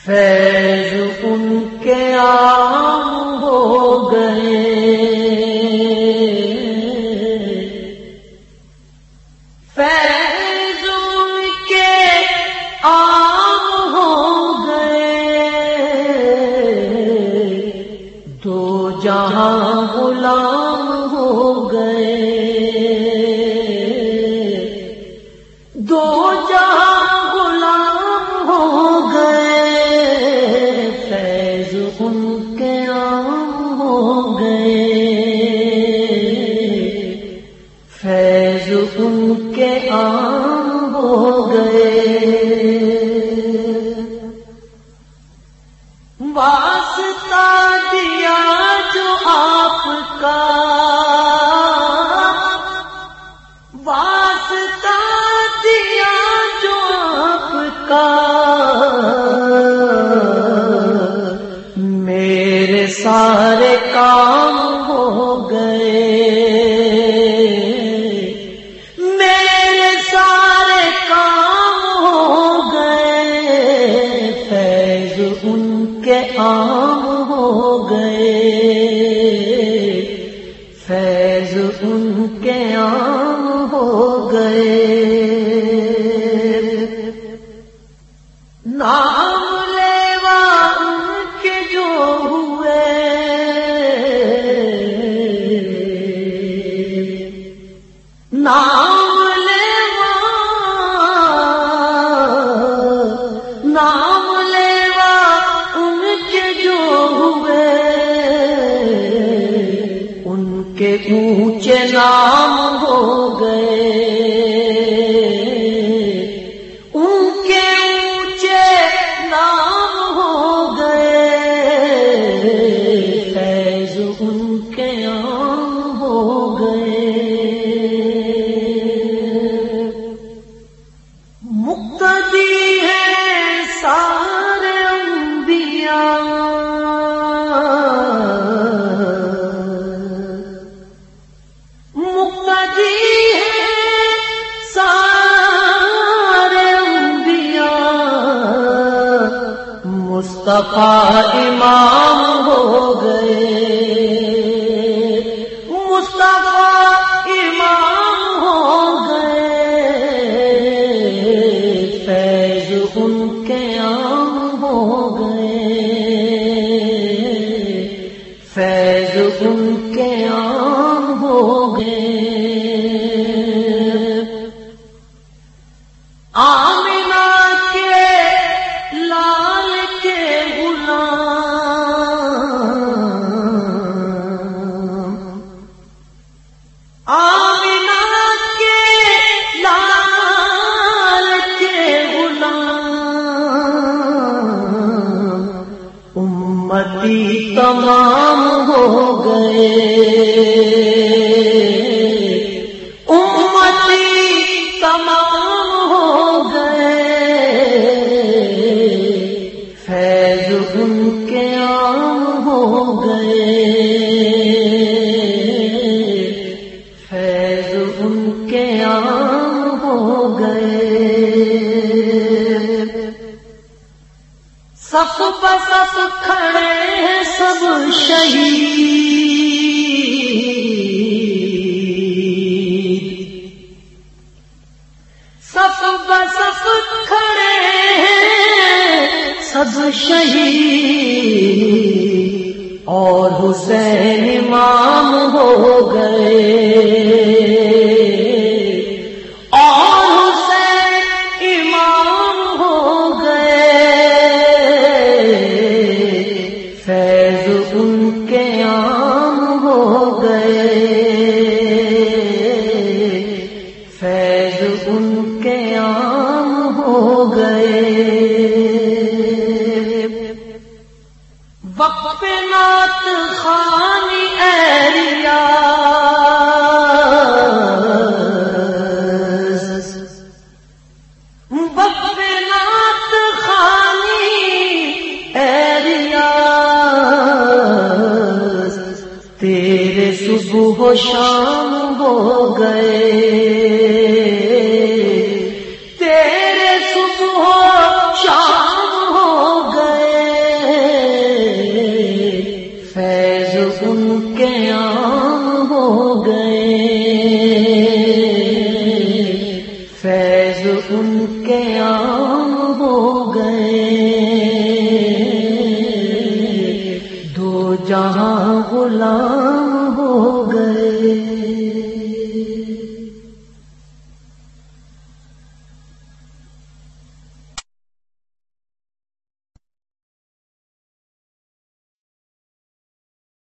فیض ان کے عام ہو گئے، فیض ان کے عام ہو گئے، دو جہاں غلام ہو گئے، دو جہاں غلام ہو گئے، فیض ان کے عام ہو گئے، فیض ان کے عام ہو گئے۔ واسطہ دیا جو آپ کا، واسطہ دیا جو آپ کا، میرے سارے کام ہو گئے، میرے سارے کام ہو گئے، فیض ان کے عام ہو گئے، فیض ان کے عام ہو گئے۔ نام لیوا ان کے جو ہوئے، نام لیوا، نام لیوا ان کے جو ہوئے، ان کے اونچے نام ہو گئے، ان کے اونچے نام ہو گئے، فیض ان کے عام ہو گئے۔ مقتدی ہیں سارے انبیاء، مقتدی ہیں سارے انبیاء، مصطفیٰ امام ہو گئے، مصطفیٰ امام ہو گئے، فیض ان کے عام ہو گئے، فیض ان کے عام ہو گئے۔ آمنہ کے لال کے غلام، آمنہ کے لال کے غلام، امتی تمام ہو گئے، امتی تمام ہو گئے، فیض ان کے عام ہو گئے، فیض ان کے عام ہو گئے۔ صف بصف کھڑے ہیں سب شہید، صف بصف کھڑے ہیں سب شہید، اور حسین امام ہو گئے، اور حسین امام ہو گئے، فیض ان کے عام ہو گئے، فیض ان کے عام ہو گئے۔ وقف نعت خوانی ایریاز، وقف نعت خوانی ایریاز، تیرے صبح و شام ہو گئے، تیرے صبح و شام ہو گئے، جہاں غلام